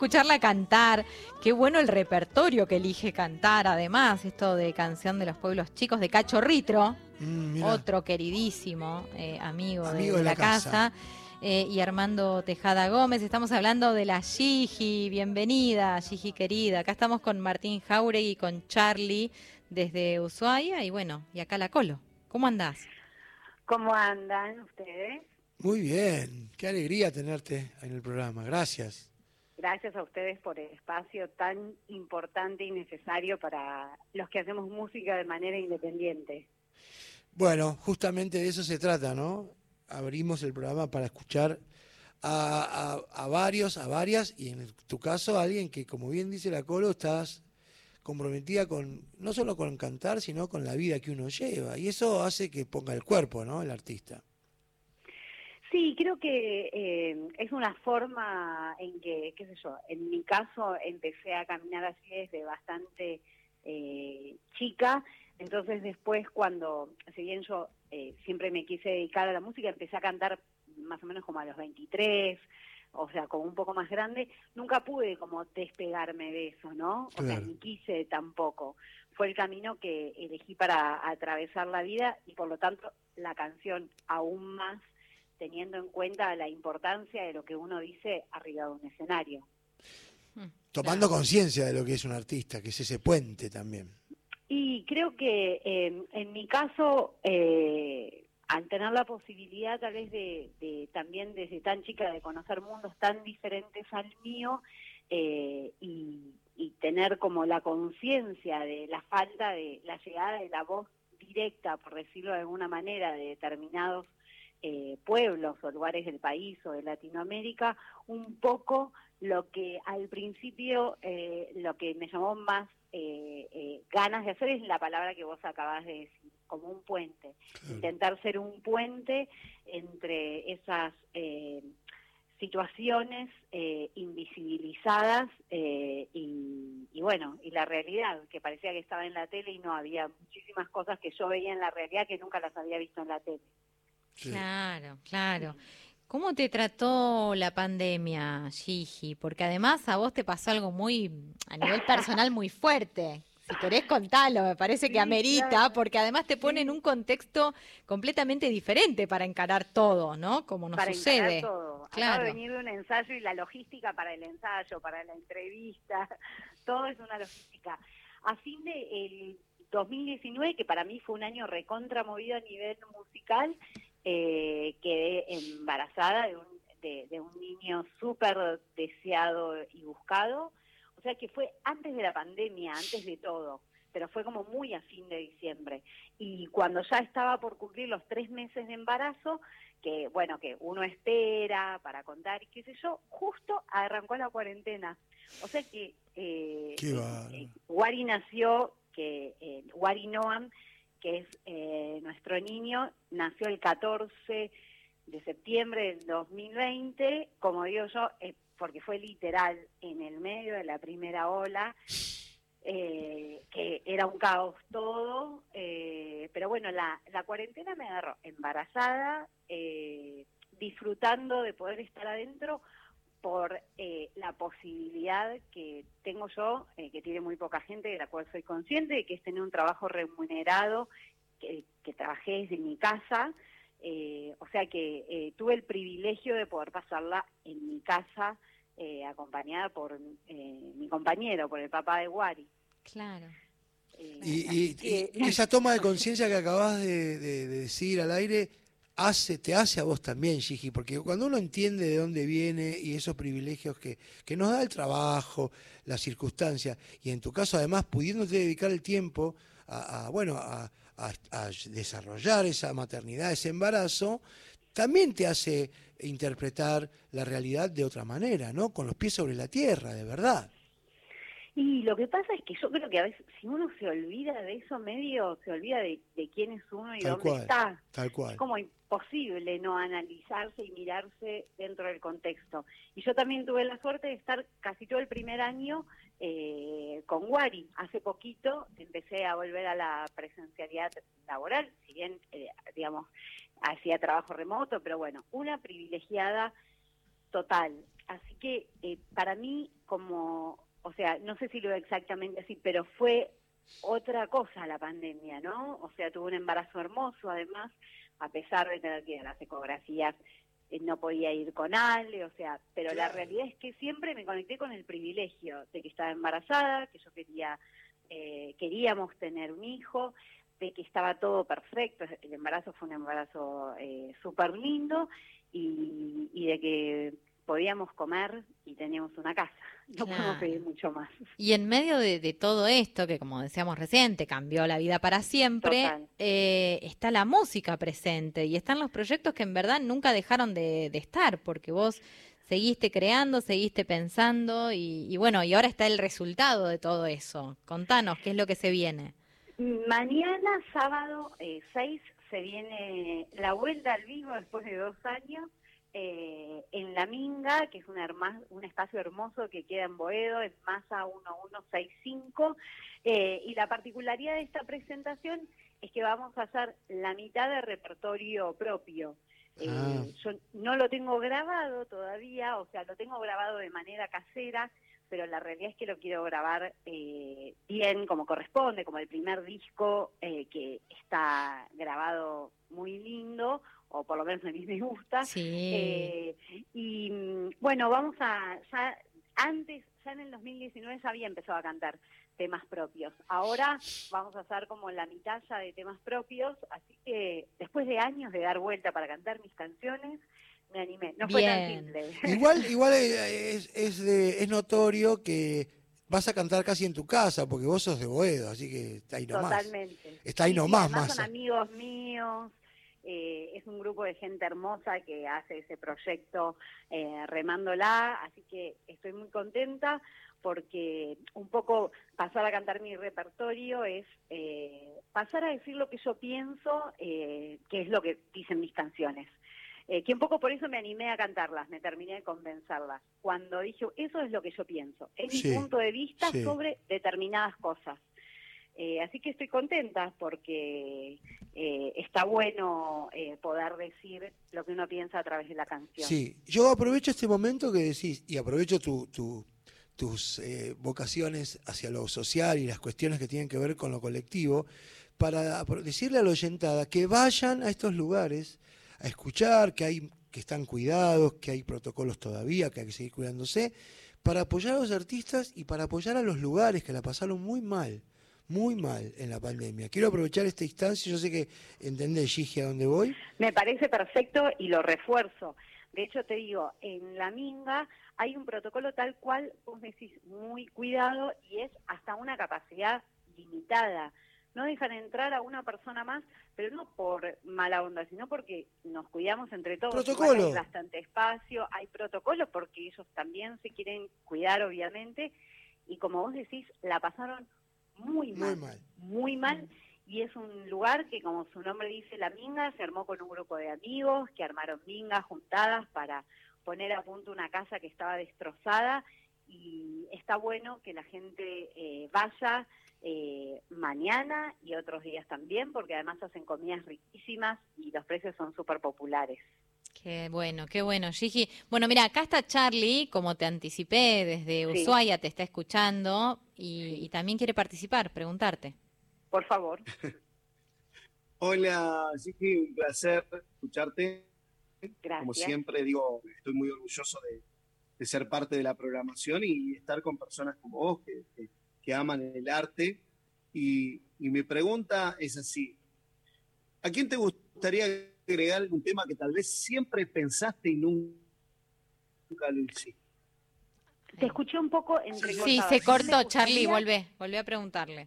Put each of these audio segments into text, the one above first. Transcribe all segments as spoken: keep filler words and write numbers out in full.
escucharla cantar. Qué bueno el repertorio que elige cantar, además, esto de Canción de los Pueblos Chicos, de Cacho Ritro, Mm, otro queridísimo eh, amigo, amigo de, de de la, la casa, casa. eh, y Armando Tejada Gómez. Estamos hablando de la Gigi. Bienvenida, Gigi querida. Acá estamos con Martín Jauregui y con Charlie desde Ushuaia, y bueno, y acá la Colo. ¿Cómo andás? ¿Cómo andan ustedes? Muy bien, qué alegría tenerte en el programa, gracias. Gracias a ustedes por el espacio tan importante y necesario para los que hacemos música de manera independiente. Bueno, justamente de eso se trata, ¿no? Abrimos el programa para escuchar a, a, a varios, a varias, y en tu caso a alguien que, como bien dice la Colo, estás comprometida con, no solo con cantar, sino con la vida que uno lleva, y eso hace que ponga el cuerpo, ¿no? El artista. Sí, creo que eh, es una forma en que, qué sé yo, en mi caso empecé a caminar así desde bastante eh, chica, entonces después cuando, si bien yo eh, siempre me quise dedicar a la música, empecé a cantar más o menos como a los veintitrés, o sea, como un poco más grande, nunca pude como despegarme de eso, ¿no? O sea, Claro. ni quise tampoco. Fue el camino que elegí para atravesar la vida y por lo tanto la canción aún más, teniendo en cuenta la importancia de lo que uno dice arriba de un escenario. Tomando Claro. conciencia de lo que es un artista, que es ese puente también. Y creo que eh, en mi caso, eh, al tener la posibilidad tal vez de, de también desde tan chica de conocer mundos tan diferentes al mío, eh, y, y tener como la conciencia de la falta de la llegada de la voz directa, por decirlo de alguna manera, de determinados Eh, pueblos o lugares del país o de Latinoamérica, un poco lo que al principio, eh, lo que me llamó más eh, eh, ganas de hacer es la palabra que vos acabás de decir, como un puente, Claro. intentar ser un puente entre esas eh, situaciones eh, invisibilizadas eh, y, y bueno, y la realidad, que parecía que estaba en la tele y no, había muchísimas cosas que yo veía en la realidad que nunca las había visto en la tele. Sí. Claro, claro. ¿Cómo te trató la pandemia, Gigi? Porque además a vos te pasó algo muy, a nivel personal, muy fuerte. Si querés contarlo, me parece que Sí, amerita, claro, porque además te pone en sí, un contexto completamente diferente para encarar todo, ¿no? Como nos para encarar sucede. todo. Acabo de Claro. venir de un ensayo y la logística para el ensayo, para la entrevista, todo es una logística. A fin de el dos mil diecinueve, que para mí fue un año recontra movido a nivel musical, eh, quedé embarazada de un, de, de un niño súper deseado y buscado. O sea que fue antes de la pandemia, antes de todo, pero fue como muy a fin de diciembre. Y cuando ya estaba por cumplir los tres meses de embarazo, que bueno, que uno espera para contar y qué sé yo, justo arrancó la cuarentena. O sea que eh, Qué eh, bárbaro. eh, Wari nació, que eh, Wari Noam, que es eh, nuestro niño, nació el catorce de septiembre del dos mil veinte, como digo yo, eh, porque fue literal en el medio de la primera ola, eh, que era un caos todo, eh, pero bueno, la, la cuarentena me agarró embarazada, eh, disfrutando de poder estar adentro por eh, la posibilidad que tengo yo, eh, que tiene muy poca gente, de la cual soy consciente, de que es tener un trabajo remunerado, que, que trabajé desde mi casa, eh, o sea que eh, tuve el privilegio de poder pasarla en mi casa, eh, acompañada por eh, mi compañero, por el papá de Wari. Claro. Eh, Y, así y- que... y esa toma de conciencia que acabas de, de- de decir al aire hace, te hace a vos también, Gigi, porque cuando uno entiende de dónde viene y esos privilegios que, que nos da el trabajo, las circunstancias, y en tu caso además pudiéndote dedicar el tiempo a, a, bueno, a, a- a desarrollar esa maternidad, ese embarazo, también te hace interpretar la realidad de otra manera, ¿no? Con los pies sobre la tierra, de verdad. Y lo que pasa es que yo creo que a veces, si uno se olvida de eso medio, se olvida de, de quién es uno y Tal dónde cual, está. tal Es cual. como imposible no analizarse y mirarse dentro del contexto. Y yo también tuve la suerte de estar casi todo el primer año eh, con Wari. Hace poquito empecé a volver a la presencialidad laboral, si bien, eh, digamos, hacía trabajo remoto, pero bueno, una privilegiada total. Así que eh, para mí, como, o sea, no sé si lo veo exactamente así, pero fue otra cosa la pandemia, ¿no? O sea, tuve un embarazo hermoso, además, a pesar de tener que ir a las ecografías, eh, no podía ir con Ale, o sea, pero la realidad es que siempre me conecté con el privilegio de que estaba embarazada, que yo quería, eh, queríamos tener un hijo, de que estaba todo perfecto, el embarazo fue un embarazo eh, súper lindo, y, y de que podíamos comer y teníamos una casa. No Claro. podemos pedir mucho más. Y en medio de, de todo esto, que como decíamos recién, te cambió la vida para siempre, eh, está la música presente y están los proyectos que en verdad nunca dejaron de, de estar, porque vos seguiste creando, seguiste pensando y, y bueno, y ahora está el resultado de todo eso. Contanos, ¿qué es lo que se viene? Mañana, sábado eh, seis, se viene la vuelta al vivo después de dos años. Eh, en La Minga, que es una herma, un espacio hermoso que queda en Boedo, en Masa uno uno seis cinco, eh, y la particularidad de esta presentación es que vamos a hacer la mitad de repertorio propio. Eh, Ah. Yo no lo tengo grabado todavía, o sea, lo tengo grabado de manera casera, pero la realidad es que lo quiero grabar eh, bien, como corresponde, como el primer disco, eh, que está grabado muy lindo, o por lo menos a mí me gusta. Sí. Eh, y bueno, vamos a, ya antes, ya en el dos mil diecinueve ya había empezado a cantar temas propios. Ahora vamos a hacer como la mitad ya de temas propios, así que después de años de dar vuelta para cantar mis canciones, me animé. No fue tan Bien. simple. Igual, igual es, es, de- es notorio que vas a cantar casi en tu casa, porque vos sos de Boedo, así que está ahí nomás. Totalmente. Está ahí Sí, sí, nomás, además son Masa. amigos míos, eh, es un grupo de gente hermosa que hace ese proyecto eh, remándola, así que estoy muy contenta porque un poco pasar a cantar mi repertorio es eh, pasar a decir lo que yo pienso, eh, que es lo que dicen mis canciones. Eh, que un poco por eso me animé a cantarlas, me terminé de convencerlas. Cuando dije, eso es lo que yo pienso, es Sí, mi punto de vista sí. sobre determinadas cosas. Eh, así que estoy contenta porque eh, está bueno eh, poder decir lo que uno piensa a través de la canción. Sí, yo aprovecho este momento que decís, y aprovecho tu, tu, tus eh, vocaciones hacia lo social y las cuestiones que tienen que ver con lo colectivo, para decirle a la oyentada que vayan a estos lugares a escuchar, que hay que están cuidados, que hay protocolos todavía, que hay que seguir cuidándose, para apoyar a los artistas y para apoyar a los lugares que la pasaron muy mal, muy mal en la pandemia. Quiero aprovechar esta instancia, yo sé que entendés, Gigi, a dónde voy. Me parece perfecto y lo refuerzo. De hecho, te digo, en La Minga hay un protocolo tal cual, vos decís, muy cuidado y es hasta una capacidad limitada. No dejan entrar a una persona más, pero no por mala onda, sino porque nos cuidamos entre todos. Protocolo. Igual hay bastante espacio, hay protocolos porque ellos también se quieren cuidar, obviamente, y como vos decís, la pasaron muy mal, Muy mal. muy mal, y es un lugar que, como su nombre dice, La Minga, se armó con un grupo de amigos que armaron mingas juntadas para poner a punto una casa que estaba destrozada, y está bueno que la gente eh, vaya eh, mañana y otros días también, porque además hacen comidas riquísimas y los precios son súper populares. Qué bueno, qué bueno, Gigi. Bueno, mira, acá está Charlie, como te anticipé, desde Sí. Ushuaia te está escuchando y, Sí. y también quiere participar, preguntarte. Por favor. Hola, Gigi, un placer escucharte. Gracias. Como siempre, digo, estoy muy orgulloso de, de ser parte de la programación y estar con personas como vos que, que, que aman el arte. Y, y mi pregunta es así: ¿a quién te gustaría agregar un tema que tal vez siempre pensaste y nunca lo hiciste? Te escuché un poco entrecortado. Sí, se ¿Quién me cortó, Charlie, gustaría? volvé, volvé a preguntarle.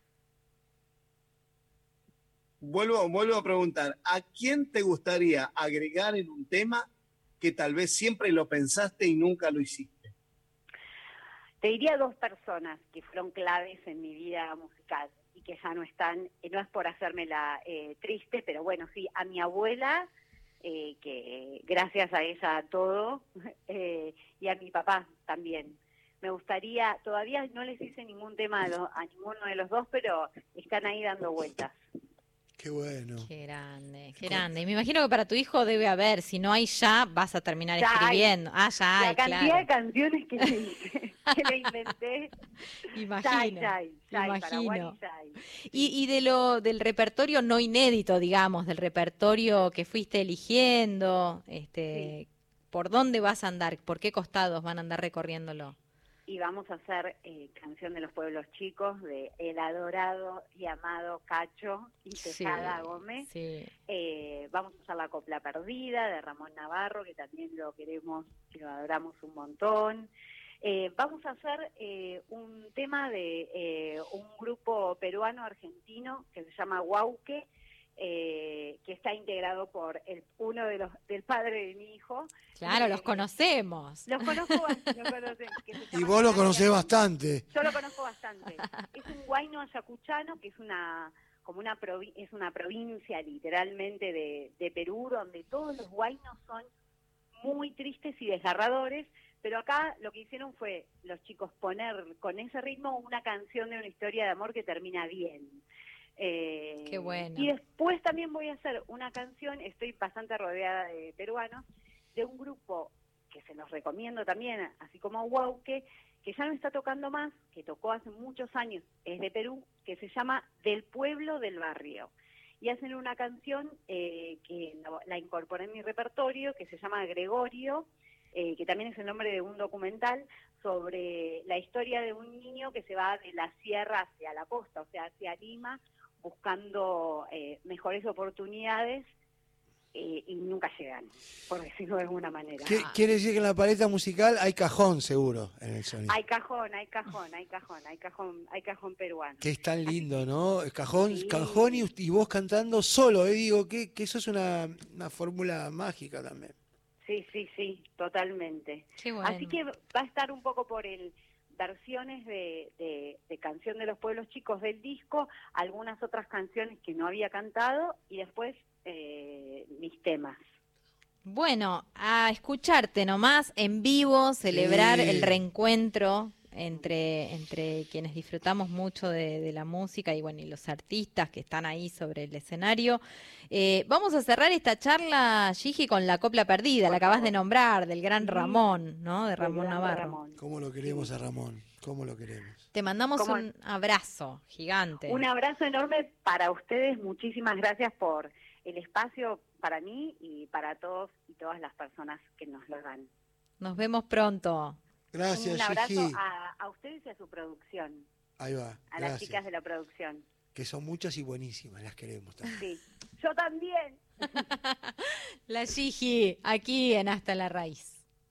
Vuelvo, vuelvo a preguntar, ¿a quién te gustaría agregar en un tema que tal vez siempre lo pensaste y nunca lo hiciste? Te diría dos personas que fueron claves en mi vida musical y que ya no están, eh, no es por hacérmela eh, triste, pero bueno, sí, a mi abuela, eh, que gracias a ella todo, eh, y a mi papá también. Me gustaría, todavía no les hice ningún tema a, los, a ninguno de los dos, pero están ahí dando vueltas. Qué bueno. Qué grande, qué grande. Y me imagino que para tu hijo debe haber, si no hay ya, vas a terminar Ya hay. escribiendo. Ah, ya hay, La cantidad claro. de canciones que le hice, que le inventé. Imagino, Ya hay, ya hay, ya hay, para imagino. Wally ya hay. Y, y de lo del repertorio no inédito, digamos, del repertorio que fuiste eligiendo, este, ¿por dónde vas a andar? ¿Por qué costados van a andar recorriéndolo? Y vamos a hacer eh, Canción de los Pueblos Chicos de el adorado y amado Cacho y Tejada Sí, Gómez. sí. Eh, vamos a hacer La Copla Perdida de Ramón Navarro, que también lo queremos y lo adoramos un montón. Eh, vamos a hacer eh, un tema de eh, un grupo peruano-argentino que se llama Huauque, eh, que está integrado por el, uno de los del padre de mi hijo. Claro, Eh, los conocemos. Los conozco, bast- los conocen, que se Y llama vos lo Ignacio. conocés bastante. Yo lo conozco bastante. Es un huayno ayacuchano, que es una como una provi- es una provincia literalmente de, de Perú, donde todos los huaynos son muy tristes y desgarradores, pero acá lo que hicieron fue los chicos poner con ese ritmo una canción de una historia de amor que termina bien. Eh, Qué bueno. Y después también voy a hacer una canción, estoy bastante rodeada de peruanos, de un grupo que se los recomiendo también, así como Huauque, que ya no está tocando más, que tocó hace muchos años, es de Perú, que se llama Del Pueblo del Barrio. Y hacen una canción eh, que la, la incorporé en mi repertorio, que se llama Gregorio, eh, que también es el nombre de un documental sobre la historia de un niño que se va de la sierra hacia la costa, o sea, hacia Lima, buscando eh, mejores oportunidades, eh, y nunca llegan, por decirlo de alguna manera. ¿Qué- Quiere decir que en la paleta musical hay cajón seguro en el sonido. Hay cajón, hay cajón, hay cajón, hay cajón, hay cajón peruano. Que es tan lindo, ¿no? Cajón, Sí. cajón y, y vos cantando solo, eh, digo, que, que eso es una, una fórmula mágica también. Sí, sí, sí, totalmente. Qué bueno. Así que va a estar un poco por el versiones de, de, de Canción de los Pueblos Chicos del disco, algunas otras canciones que no había cantado y después eh, mis temas. Bueno, a escucharte nomás en vivo, celebrar Sí. el reencuentro entre, entre quienes disfrutamos mucho de, de la música y bueno, y los artistas que están ahí sobre el escenario. Eh, vamos a cerrar esta charla, Gigi, con La Copla Perdida, Por la acabas favor. de nombrar, del gran Sí. Ramón, ¿no? De Del Ramón gran Navarro. Ramón. ¿Cómo lo queremos a Ramón? ¿Cómo lo queremos? Te mandamos ¿Cómo? un abrazo gigante. Un abrazo enorme para ustedes, muchísimas gracias por el espacio para mí y para todos y todas las personas que nos lo dan. Nos vemos pronto. Gracias, Un abrazo Gigi. a, a ustedes y a su producción, Ahí va, a las gracias. chicas de la producción. Que son muchas y buenísimas, las queremos también. Sí, yo también. La Gigi, aquí en Hasta la Raíz.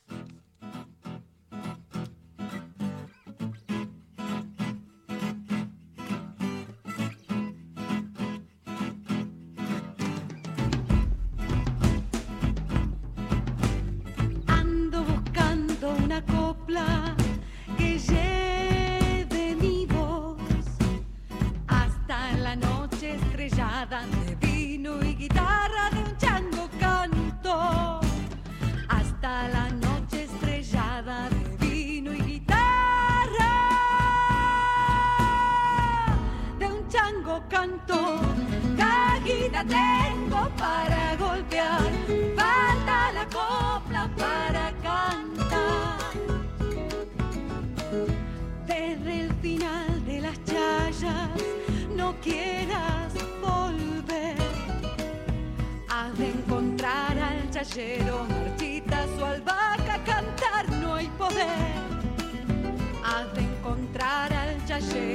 Ando buscando una copla que lleve mi voz hasta la noche estrellada de vino y guitarra, de un chango canto. Hasta la noche estrellada de vino y guitarra, de un chango canto. Cajita tengo para golpear, falta la copla para cantar. Desde el final de las chayas no quieras volver. Has de encontrar al chayero marchita, su albahaca, cantar no hay poder. Has de encontrar al chayero